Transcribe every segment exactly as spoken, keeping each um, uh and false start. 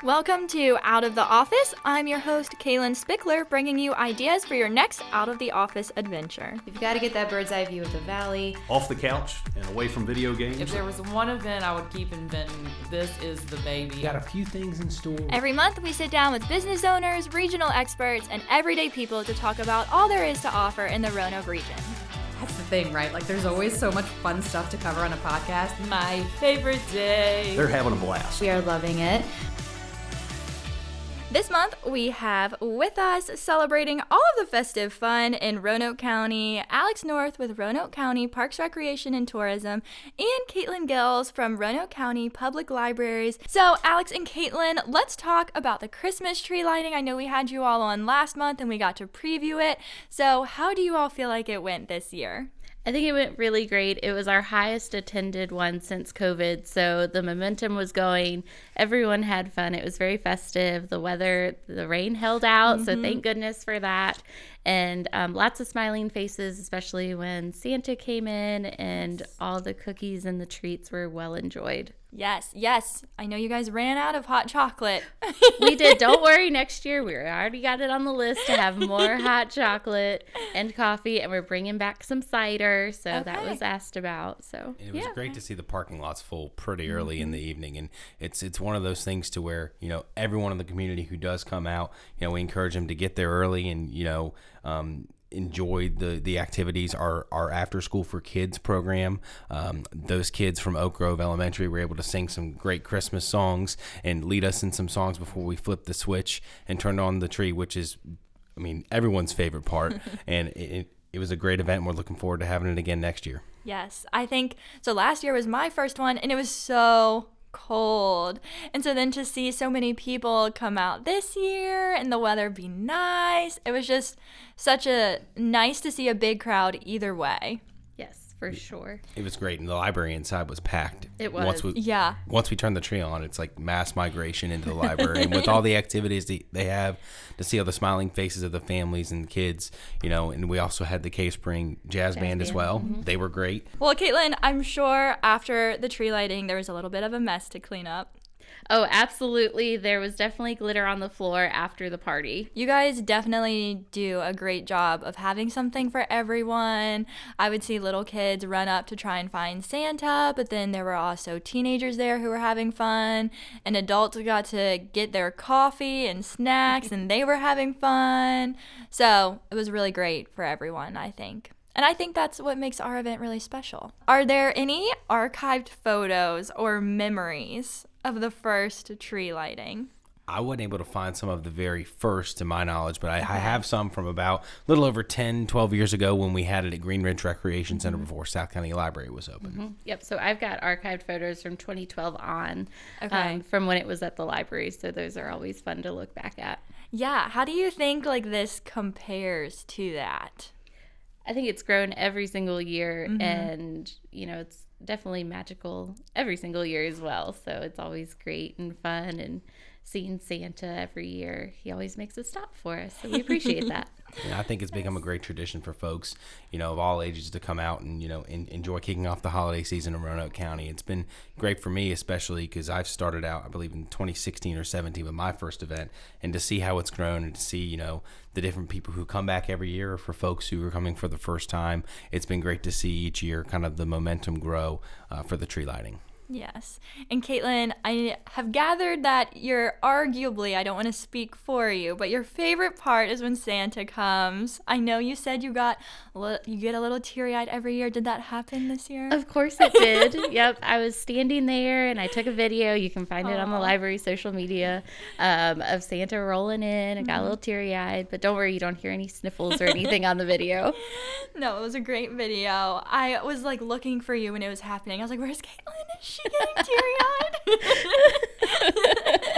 Welcome to Out of the Office. I'm your host, Kaylin Spickler, bringing you ideas for your next Out of the Office adventure. You've got to get that bird's eye view of the valley. Off the couch and away from video games. If there was one event I would keep inventing, this is the baby. Got a few things in store. Every month, we sit down with business owners, regional experts, and everyday people to talk about all there is to offer in the Roanoke region. That's the thing, right? Like, there's always so much fun stuff to cover on a podcast. My favorite day. They're having a blast. We are loving it. This month, we have with us, celebrating all of the festive fun in Roanoke County, Alex North with Roanoke County Parks, Recreation, and Tourism, and Caitlin Gills from Roanoke County Public Libraries. So, Alex and Caitlin, let's talk about the Christmas tree lighting. I know we had you all on last month and we got to preview it. So, how do you all feel like it went this year? I think it went really great. It was our highest attended one since COVID, so the momentum was going. Everyone had fun. It was very festive. The weather, the rain held out, mm-hmm. so thank goodness for that. And um, lots of smiling faces, especially when Santa came in, and all the cookies and the treats were well enjoyed. Yes, yes. I know you guys ran out of hot chocolate. We did. Don't worry. Next year, we already got it on the list to have more hot chocolate and coffee, and we're bringing back some cider. So okay. that was asked about. So and it was yeah. great to see the parking lots full pretty early mm-hmm. in the evening, and it's it's one of those things to where, you know, everyone in the community who does come out, you know, we encourage them to get there early and, you know, um, enjoy the the activities. Our our after school for kids program, um, those kids from Oak Grove Elementary were able to sing some great Christmas songs and lead us in some songs before we flipped the switch and turned on the tree, which is, I mean, everyone's favorite part. And it, it, it was a great event, and we're looking forward to having it again next year. Yes, I think so. Last year was my first one, and it was so cold, and so then to see so many people come out this year and the weather be nice, it was just such a nice to see a big crowd either way. Yes, for sure. It was great, and the library inside was packed. It was. Once we, yeah. Once we turned the tree on, it's like mass migration into the library, and with all the activities that they have, to see all the smiling faces of the families and kids, you know, and we also had the Cave Spring Jazz, Jazz Band, Band as well. Mm-hmm. They were great. Well, Caitlin, I'm sure after the tree lighting, there was a little bit of a mess to clean up. Oh, absolutely. There was definitely glitter on the floor after the party. You guys definitely do a great job of having something for everyone. I would see little kids run up to try and find Santa, but then there were also teenagers there who were having fun, and adults got to get their coffee and snacks, and they were having fun. So it was really great for everyone, I think. And I think that's what makes our event really special. Are there any archived photos or memories of the first tree lighting? I wasn't able to find some of the very first, to my knowledge, but I, I have some from about a little over ten, twelve years ago when we had it at Green Ridge Recreation Center mm-hmm. before South County Library was open. Mm-hmm. Yep, so I've got archived photos from twenty twelve on, okay. um, from when it was at the library, so those are always fun to look back at. Yeah, how do you think like this compares to that? I think it's grown every single year, mm-hmm. and, you know, it's definitely magical every single year as well. So it's always great and fun, and seeing Santa every year, he always makes a stop for us. So we appreciate that. Yeah, I think it's become a great tradition for folks, you know, of all ages to come out and, you know, in, enjoy kicking off the holiday season in Roanoke County. It's been great for me, especially because I've started out, I believe, in twenty sixteen or seventeen with my first event, and to see how it's grown and to see, you know, the different people who come back every year, or for folks who are coming for the first time. It's been great to see each year kind of the momentum grow uh, for the tree lighting. Yes. And Caitlin, I have gathered that you're arguably, I don't want to speak for you, but your favorite part is when Santa comes. I know you said you got you get a little teary-eyed every year. Did that happen this year? Of course it did. Yep. I was standing there and I took a video. You can find Aww. It on the library social media um, of Santa rolling in. I got mm-hmm. a little teary-eyed, but don't worry, you don't hear any sniffles or anything on the video. No, it was a great video. I was like looking for you when it was happening. I was like, where's Caitlin? Is she getting teary-eyed?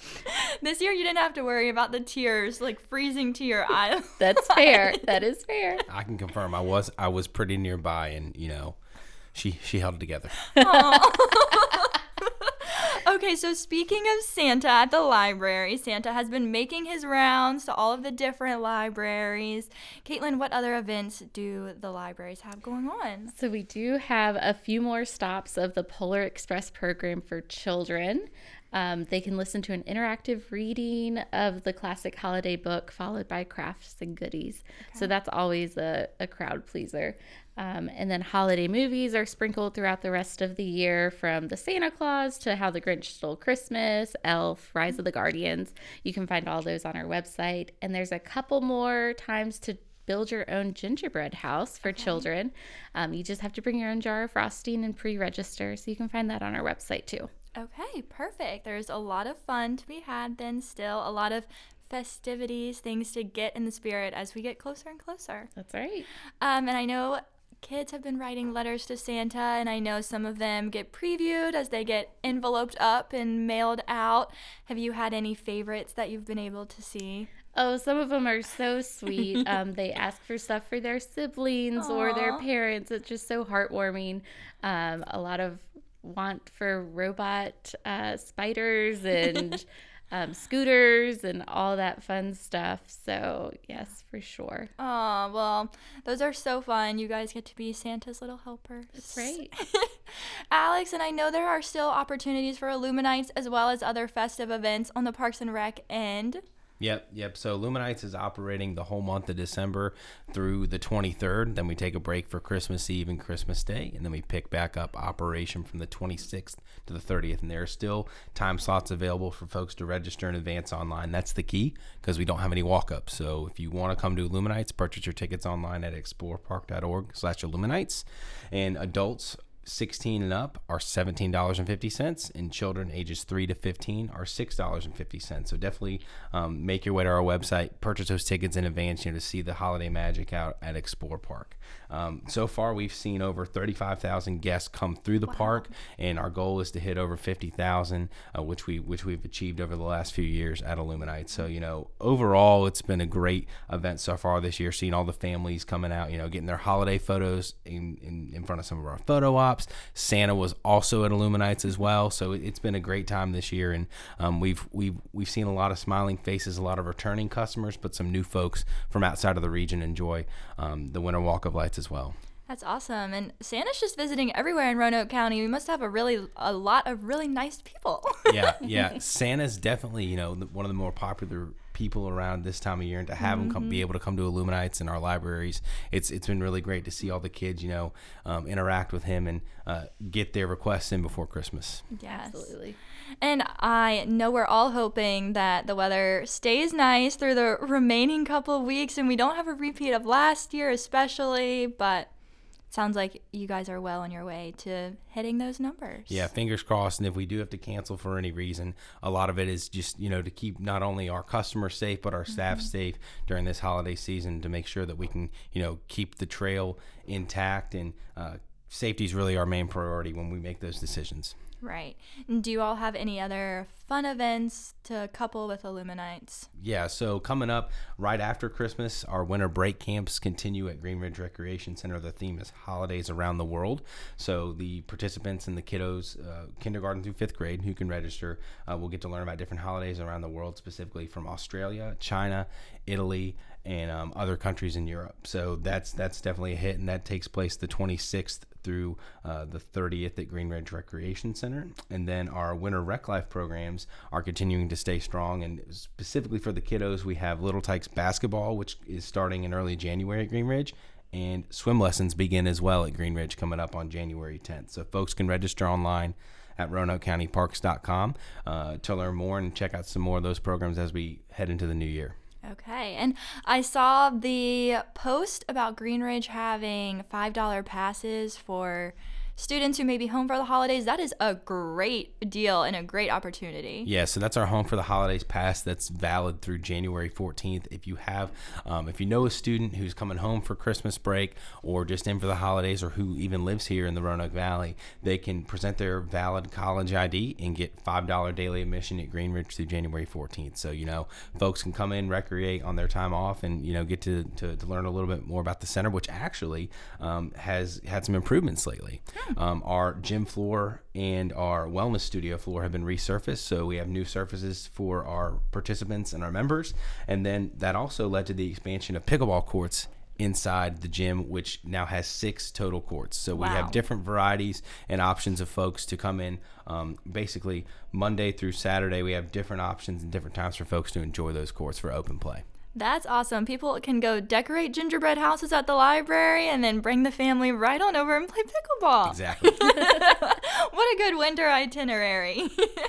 This year you didn't have to worry about the tears like freezing to your eyes. That's fair. That is fair. I can confirm I was I was pretty nearby, and you know, she she held it together. Okay, so speaking of Santa at the library, Santa has been making his rounds to all of the different libraries. Caitlin, what other events do the libraries have going on? So we do have a few more stops of the Polar Express program for children. Um, they can listen to an interactive reading of the classic holiday book followed by crafts and goodies. Okay. So that's always a, a crowd pleaser. Um, and then holiday movies are sprinkled throughout the rest of the year, from The Santa Claus to How the Grinch Stole Christmas, Elf, Rise of the Guardians. You can find all those on our website. And there's a couple more times to build your own gingerbread house for okay. children. Um, you just have to bring your own jar of frosting and pre-register. So you can find that on our website too. Okay, perfect. There's a lot of fun to be had then still, a lot of festivities, things to get in the spirit as we get closer and closer. That's right. Um, and I know kids have been writing letters to Santa, and I know some of them get previewed as they get enveloped up and mailed out. Have you had any favorites that you've been able to see? Oh, some of them are so sweet. um, they ask for stuff for their siblings Aww. Or their parents. It's just so heartwarming. Um, a lot of want for robot uh, spiders and um, scooters and all that fun stuff. So yes, for sure. Oh, well, those are so fun. You guys get to be Santa's little helpers. That's right. Alex, and I know there are still opportunities for Illuminites as well as other festive events on the Parks and Rec end. Yep, yep. So Illuminites is operating the whole month of December through the twenty-third. Then we take a break for Christmas Eve and Christmas Day, and then we pick back up operation from the twenty-sixth to the thirtieth. And there are still time slots available for folks to register in advance online. That's the key, because we don't have any walk-ups. So if you want to come to Illuminites, purchase your tickets online at explorepark.org slash Illuminites. And adults sixteen and up are seventeen dollars and fifty cents, and children ages three to fifteen are six dollars and fifty cents. So definitely um, make your way to our website, purchase those tickets in advance, you know, to see the holiday magic out at Explore Park. Um, so far, we've seen over thirty-five thousand guests come through the wow. park, and our goal is to hit over fifty thousand, uh, which we which we've achieved over the last few years at Illuminites. So, you know, overall, it's been a great event so far this year. Seeing all the families coming out, you know, getting their holiday photos in in, in front of some of our photo ops. Santa was also at Illuminites as well, so it's been a great time this year, and um, we've we've we've seen a lot of smiling faces, a lot of returning customers, but some new folks from outside of the region enjoy um, the Winter Walk of Lights as well. That's awesome. And Santa's just visiting everywhere in Roanoke County. We must have a really a lot of really nice people. yeah, yeah. Santa's definitely, you know, one of the more popular people around this time of year, and to have mm-hmm. them come, be able to come to Illuminites in our libraries, it's it's been really great to see all the kids, you know, um, interact with him and uh, get their requests in before Christmas. Yes. Absolutely. And I know we're all hoping that the weather stays nice through the remaining couple of weeks and we don't have a repeat of last year especially, but sounds like you guys are well on your way to hitting those numbers. Yeah, fingers crossed. And if we do have to cancel for any reason, a lot of it is just, you know, to keep not only our customers safe, but our staff mm-hmm. safe during this holiday season, to make sure that we can, you know, keep the trail intact. And uh, safety is really our main priority when we make those decisions. Right. And do you all have any other fun events to couple with Illuminites? Yeah, so coming up right after Christmas, our winter break camps continue at Green Ridge Recreation Center. The theme is Holidays Around the World. So the participants and the kiddos, uh, kindergarten through fifth grade, who can register, uh, will get to learn about different holidays around the world, specifically from Australia, China, Italy, and um, other countries in Europe. So that's that's definitely a hit, and that takes place the twenty-sixth through uh, the thirtieth at Green Ridge Recreation Center. And then our Winter Rec Life programs are continuing to stay strong, and specifically for the kiddos, we have Little Tykes basketball, which is starting in early January at Green Ridge, and swim lessons begin as well at Green Ridge coming up on January tenth. So folks can register online at roanoke county parks dot com uh, to learn more and check out some more of those programs as we head into the new year. Okay, and I saw the post about Green Ridge having five dollar passes for students who may be home for the holidays. That is a great deal and a great opportunity. Yeah, so that's our Home for the Holidays pass that's valid through January fourteenth. If you have, um, if you know a student who's coming home for Christmas break or just in for the holidays, or who even lives here in the Roanoke Valley, they can present their valid college I D and get five dollar daily admission at Green Ridge through January fourteenth. So, you know, folks can come in, recreate on their time off, and, you know, get to, to, to learn a little bit more about the center, which actually um, has had some improvements lately. Um, our gym floor and our wellness studio floor have been resurfaced, so we have new surfaces for our participants and our members. And then that also led to the expansion of pickleball courts inside the gym, which now has six total courts. So we Wow. have different varieties and options of folks to come in. Um, basically, Monday through Saturday, we have different options and different times for folks to enjoy those courts for open play. That's awesome. People can go decorate gingerbread houses at the library and then bring the family right on over and play pickleball. Exactly. What a good winter itinerary.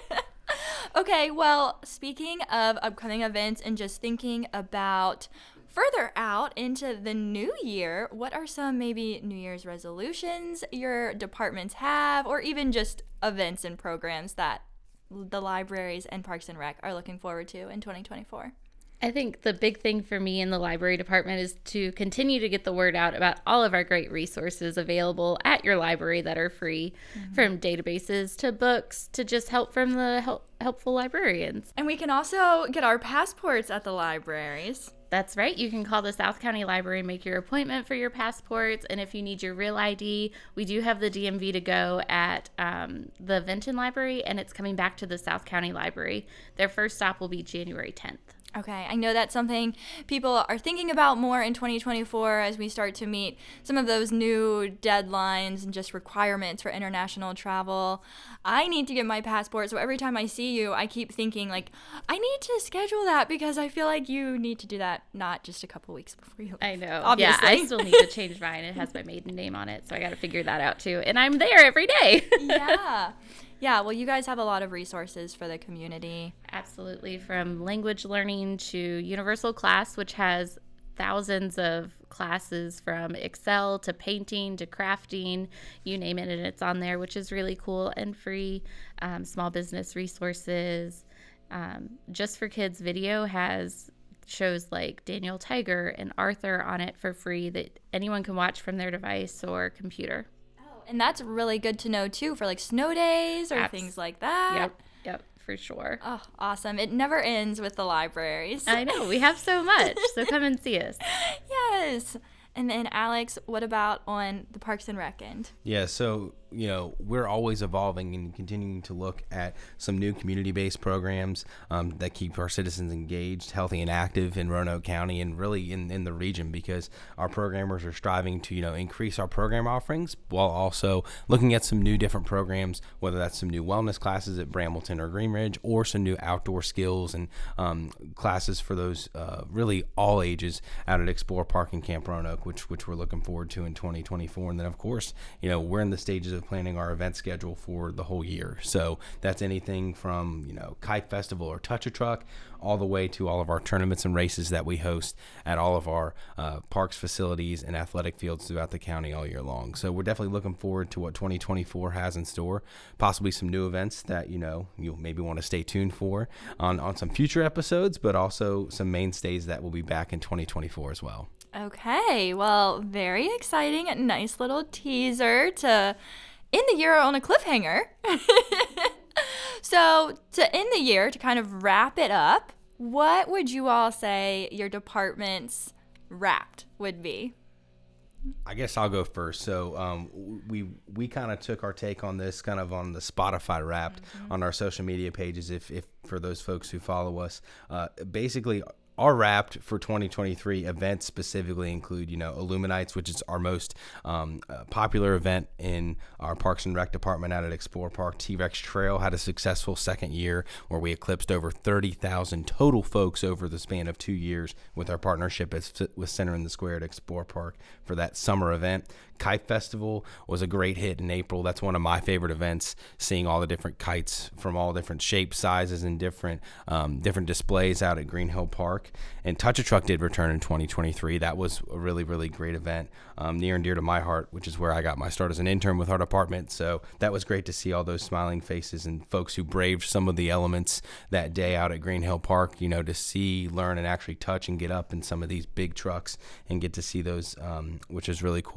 Okay, well, speaking of upcoming events and just thinking about further out into the new year, what are some maybe New Year's resolutions your departments have, or even just events and programs that the libraries and Parks and Rec are looking forward to in twenty twenty-four? I think the big thing for me in the library department is to continue to get the word out about all of our great resources available at your library that are free, mm-hmm. from databases to books to just help from the help, helpful librarians. And we can also get our passports at the libraries. That's right. You can call the South County Library and make your appointment for your passports. And if you need your real I D, we do have the D M V to go at um, the Vinton Library, and it's coming back to the South County Library. Their first stop will be January tenth. Okay, I know that's something people are thinking about more in twenty twenty-four as we start to meet some of those new deadlines and just requirements for international travel. I need to get my passport, so every time I see you, I keep thinking, like, I need to schedule that because I feel like you need to do that not just a couple weeks before you leave. I know. Obviously. Yeah, I still need to change mine. It has my maiden name on it, so I got to figure that out too. And I'm there every day. Yeah. Yeah, well, you guys have a lot of resources for the community. Absolutely, from language learning to Universal Class, which has thousands of classes from Excel to painting to crafting, you name it, and it's on there, which is really cool and free. Um, small business resources. Um, Just for Kids video has shows like Daniel Tiger and Arthur on it for free that anyone can watch from their device or computer. And that's really good to know, too, for like snow days or Abs- things like that. Yep, yep, for sure. Oh, awesome. It never ends with the libraries. I know. We have so much. So come and see us. Yes. And then, Alex, what about on the Parks and Rec end? Yeah, so, you know, we're always evolving and continuing to look at some new community-based programs um, that keep our citizens engaged, healthy, and active in Roanoke County and really in, in the region, because our programmers are striving to, you know, increase our program offerings while also looking at some new different programs, whether that's some new wellness classes at Brambleton or Greenridge or some new outdoor skills and um, classes for those uh, really all ages out at Explore Park and Camp Roanoke, which which we're looking forward to in twenty twenty-four. And then, of course, you know, we're in the stages of planning our event schedule for the whole year. So that's anything from, you know, Kite Festival or Touch a Truck all the way to all of our tournaments and races that we host at all of our uh, parks, facilities, and athletic fields throughout the county all year long. So we're definitely looking forward to what twenty twenty-four has in store, possibly some new events that, you know, you'll maybe want to stay tuned for on, on some future episodes, but also some mainstays that will be back in twenty twenty-four as well. Okay, well, very exciting. A nice little teaser to end the year on a cliffhanger. So to end the year, to kind of wrap it up, what would you all say your department's wrapped would be? I guess I'll go first. So um, we we kind of took our take on this kind of on the Spotify Wrapped mm-hmm. on our social media pages, if, if for those folks who follow us. Uh, basically, our Wrapped for twenty twenty-three events specifically include, you know, Illuminates, which is our most um, uh, popular event in our Parks and Rec department out at Explore Park. T-Rex Trail had a successful second year where we eclipsed over thirty thousand total folks over the span of two years with our partnership with Center in the Square at Explore Park for that summer event. Kite Festival was a great hit in April. That's one of my favorite events, seeing all the different kites from all different shapes, sizes, and different um, different displays out at Green Hill Park. And Touch a Truck did return in twenty twenty-three. That was a really, really great event, um, near and dear to my heart, which is where I got my start as an intern with our department. So that was great to see all those smiling faces and folks who braved some of the elements that day out at Green Hill Park, you know, to see, learn, and actually touch and get up in some of these big trucks and get to see those, um, which is really cool. And then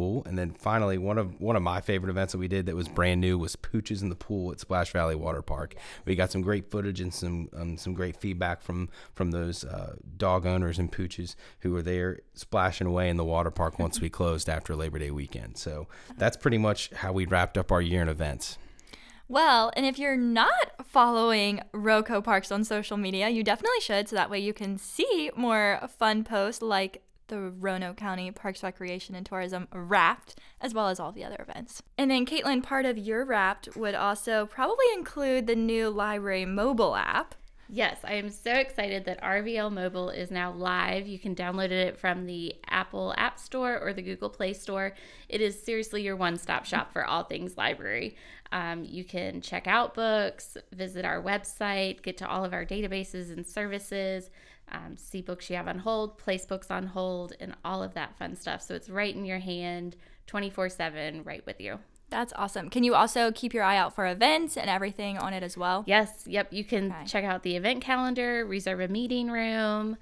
then finally, one of one of my favorite events that we did that was brand new was Pooches in the Pool at Splash Valley Water Park. We got some great footage and some um, some great feedback from from those uh, dog owners and pooches who were there splashing away in the water park once we closed after Labor Day weekend. So that's pretty much how we wrapped up our year in events. Well, and if you're not following Roco Parks on social media, you definitely should, so that way you can see more fun posts like the Roanoke County Parks, Recreation, and Tourism Wrapped, as well as all the other events. And then, Caitlin, part of your Wrapped would also probably include the new library mobile app. Yes, I am so excited that R V L Mobile is now live. You can download it from the Apple App Store or the Google Play Store. It is seriously your one-stop shop for all things library. Um, you can check out books, visit our website, get to all of our databases and services, um, see books you have on hold, place books on hold, and all of that fun stuff. So it's right in your hand, twenty-four seven, right with you. That's awesome. Can you also keep your eye out for events and everything on it as well? Yes. Yep. You can Okay. check out the event calendar, reserve a meeting room,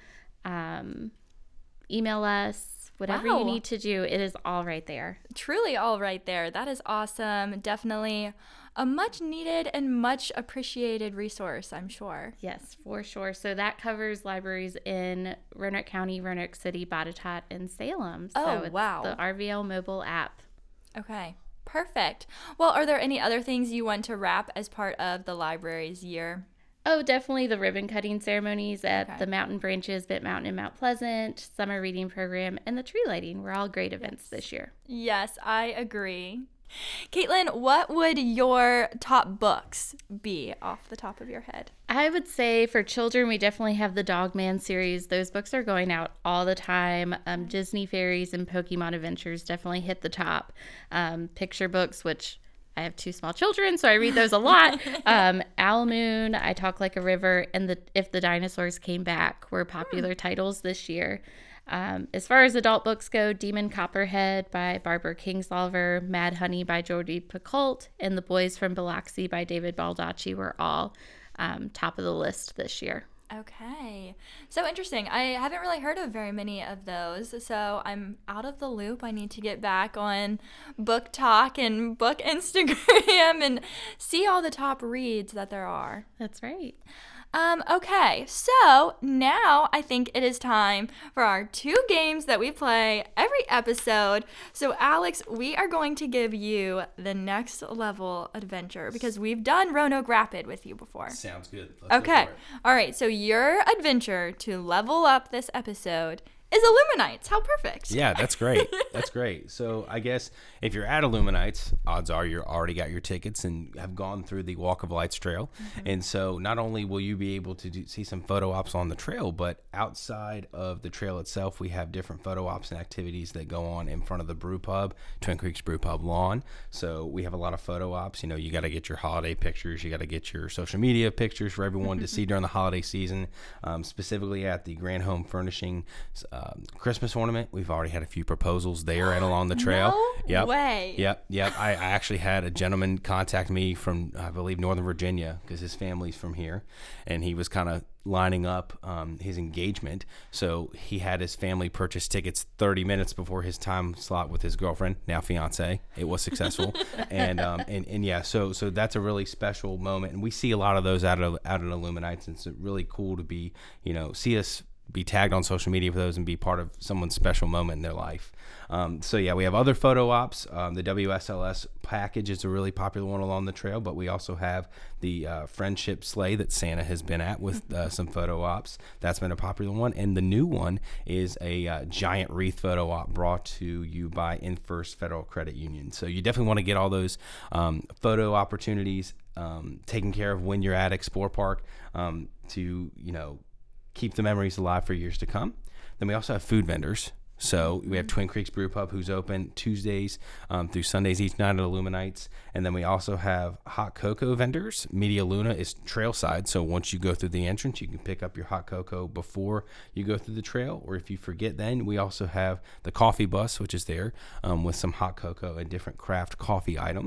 um, email us, whatever Wow. you need to do. It is all right there. Truly all right there. That is awesome. Definitely a much needed and much appreciated resource, I'm sure. Yes, for sure. So that covers libraries in Roanoke County, Roanoke City, Botetourt, and Salem. So Oh, it's wow. the R V L mobile app. Okay. Perfect. Well, are there any other things you want to wrap as part of the library's year? Oh, definitely the ribbon cutting ceremonies at Okay. the Mountain Branches, Bit Mountain, and Mount Pleasant, summer reading program, and the tree lighting were all great events this year. Yes, I agree. Caitlin, what would your top books be off the top of your head? I would say for children, we definitely have the Dog Man series. Those books are going out all the time. Um, Disney Fairies and Pokemon Adventures definitely hit the top. Um, picture books, which I have two small children, so I read those a lot. um, Owl Moon, I Talk Like a River, and the If the Dinosaurs Came Back were popular titles this year. Um, as far as adult books go, Demon Copperhead by Barbara Kingsolver, Mad Honey by Jodi Picoult, and The Boys from Biloxi by David Baldacci were all um, top of the list this year. Okay. So interesting. I haven't really heard of very many of those, so I'm out of the loop. I need to get back on Book Talk and Book Instagram and see all the top reads that there are. That's right. Um, okay, so now I think it is time for our two games that we play every episode. So Alex, we are going to give you the next level adventure because we've done Roanoke Rapid with you before. Sounds good. Let's go Okay, for it. all right, so your adventure to level up this episode is Illuminates. How perfect. Yeah, that's great. That's great. So I guess if you're at Illuminates, odds are you're already got your tickets and have gone through the Walk of Lights trail. Mm-hmm. And so not only will you be able to do, see some photo ops on the trail, but outside of the trail itself, we have different photo ops and activities that go on in front of the brew pub, Twin Creeks Brew Pub lawn. So we have a lot of photo ops. You know, you got to get your holiday pictures. You got to get your social media pictures for everyone to see during the holiday season, um, specifically at the Grand Home Furnishing Um, Christmas ornament. We've already had a few proposals there and along the trail. No yep. way. Yep. Yep. I, I actually had a gentleman contact me from, I believe, Northern Virginia because his family's from here. And he was kind of lining up um, his engagement. So he had his family purchase tickets thirty minutes before his time slot with his girlfriend, now fiance. It was successful. and, um, and and yeah, so so that's a really special moment. And we see a lot of those out of, out at Illuminates. And it's really cool to be, you know, see us be tagged on social media for those and be part of someone's special moment in their life. Um, so yeah, we have other photo ops. Um, the W S L S package is a really popular one along the trail, but we also have the uh, friendship sleigh that Santa has been at with uh, some photo ops. That's been a popular one. And the new one is a uh, giant wreath photo op brought to you by InFirst Federal Credit Union. So you definitely want to get all those um, photo opportunities um, taken care of when you're at Explore Park um, to, you know, keep the memories alive for years to come. Then we also have food vendors. So we have Twin Creeks Brew Pub, who's open Tuesdays um, through Sundays each night at Illuminates. And then we also have hot cocoa vendors. Media Luna is trailside. So once you go through the entrance, you can pick up your hot cocoa before you go through the trail. Or if you forget, then we also have the coffee bus, which is there um, with some hot cocoa and different craft coffee items.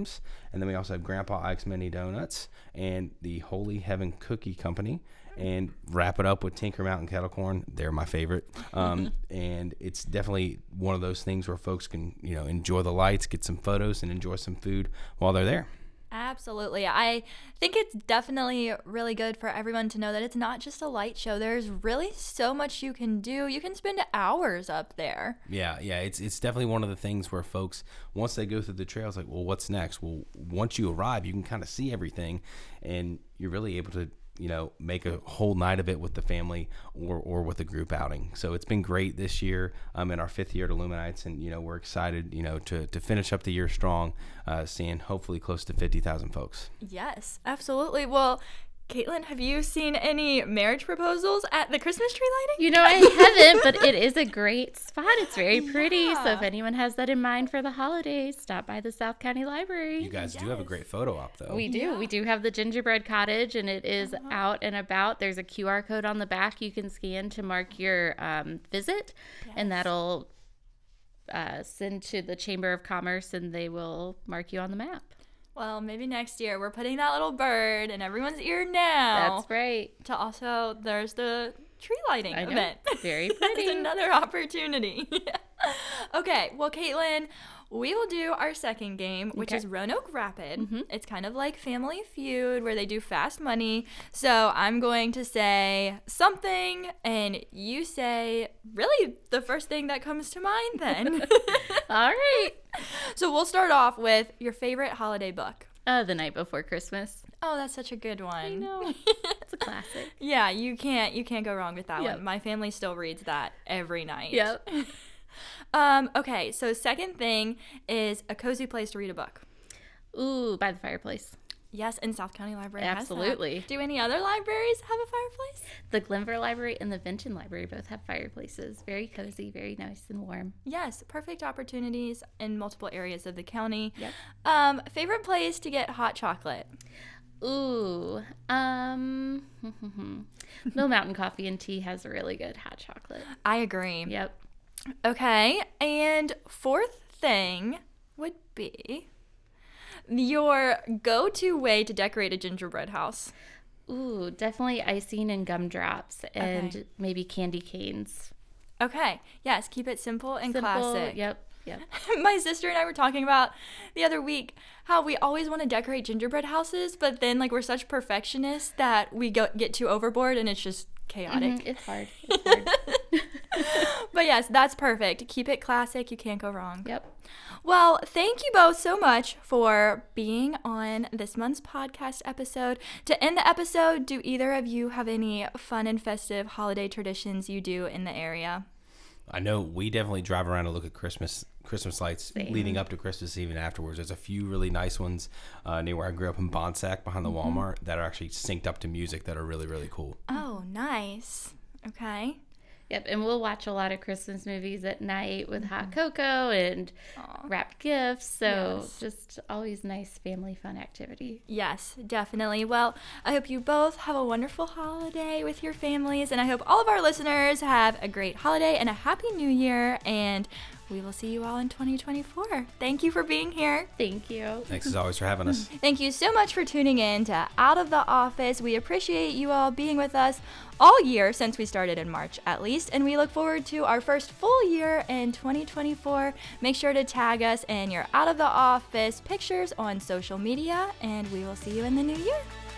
And then we also have Grandpa Ike's Mini Donuts and the Holy Heaven Cookie Company. And wrap it up with Tinker Mountain Kettle Corn. They're my favorite. Um, and it's definitely one of those things where folks can, you know, enjoy the lights, get some photos, and enjoy some food while they're there. Absolutely. I think it's definitely really good for everyone to know that it's not just a light show. There's really so much you can do. You can spend hours up there. Yeah, yeah. It's it's definitely one of the things where folks, once they go through the trails, like, well, what's next? Well, once you arrive, you can kind of see everything, and you're really able to, you know, make a whole night of it with the family or, or with a group outing. So it's been great this year. I'm in our fifth year at Illuminites, and, you know, we're excited, you know, to, to finish up the year strong, uh, seeing hopefully close to fifty thousand folks. Yes, absolutely. Well, Caitlin, have you seen any marriage proposals at the Christmas tree lighting? You know, I haven't, but it is a great spot. It's very pretty. Yeah. So if anyone has that in mind for the holidays, stop by the South County Library. You guys do have a great photo op, though. We do. Yeah. We do have the gingerbread cottage, and it is out and about. There's a Q R code on the back you can scan to mark your um, visit, and that'll uh, send to the Chamber of Commerce, and they will mark you on the map. Well, maybe next year we're putting that little bird in everyone's ear now. That's right. To also, there's the tree lighting I know. event. Very pretty. That's another opportunity. Okay, well, Caitlin, we will do our second game, which Okay. is Roanoke Rapid. Mm-hmm. It's kind of like Family Feud where they do fast money. So I'm going to say something, and you say really the first thing that comes to mind then. All right. So we'll start off with your favorite holiday book. Uh, The Night Before Christmas. Oh, that's such a good one. I know. It's a classic. Yeah, you can't you can't go wrong with that Yep. one. My family still reads that every night. Yep. Um, okay, so second thing is a cozy place to read a book. Ooh, by the fireplace. Yes, and South County Library has that. Absolutely. Do any other libraries have a fireplace? The Glenver Library and the Vinton Library both have fireplaces. Very cozy, very nice and warm. Yes, perfect opportunities in multiple areas of the county. Yep. Um, favorite place to get hot chocolate? Ooh, um, Mill Mountain Coffee and Tea has a really good hot chocolate. I agree. Yep. Okay, and fourth thing would be your go-to way to decorate a gingerbread house. Ooh, definitely icing and gumdrops and Okay. maybe candy canes. Okay, yes, keep it simple and Simple, classic. Yep, yep. My sister and I were talking about the other week how we always want to decorate gingerbread houses, but then like we're such perfectionists that we go get too overboard and it's just chaotic. Mhm, It's hard. It's hard. But yes, that's perfect. Keep it classic. You can't go wrong. Yep. Well, thank you both so much for being on this month's podcast episode. To end the episode, do either of you have any fun and festive holiday traditions you do in the area? I know we definitely drive around and look at Christmas Christmas lights Same. leading up to Christmas Eve and afterwards. There's a few really nice ones uh, near where I grew up in Bonsack behind the Walmart that are actually synced up to music that are really, really cool. Oh, nice. Okay. Yep, and we'll watch a lot of Christmas movies at night with hot cocoa and Aw. wrapped gifts. So Yes. just always nice family fun activity. Yes, definitely. Well, I hope you both have a wonderful holiday with your families, and I hope all of our listeners have a great holiday and a happy new year, and we will see you all in twenty twenty-four. Thank you for being here. Thank you. Thanks as always for having us. Thank you so much for tuning in to Out of the Office. We appreciate you all being with us all year since we started in March at least, and we look forward to our first full year in twenty twenty-four. Make sure to tag us in your Out of the Office pictures on social media, and we will see you in the new year.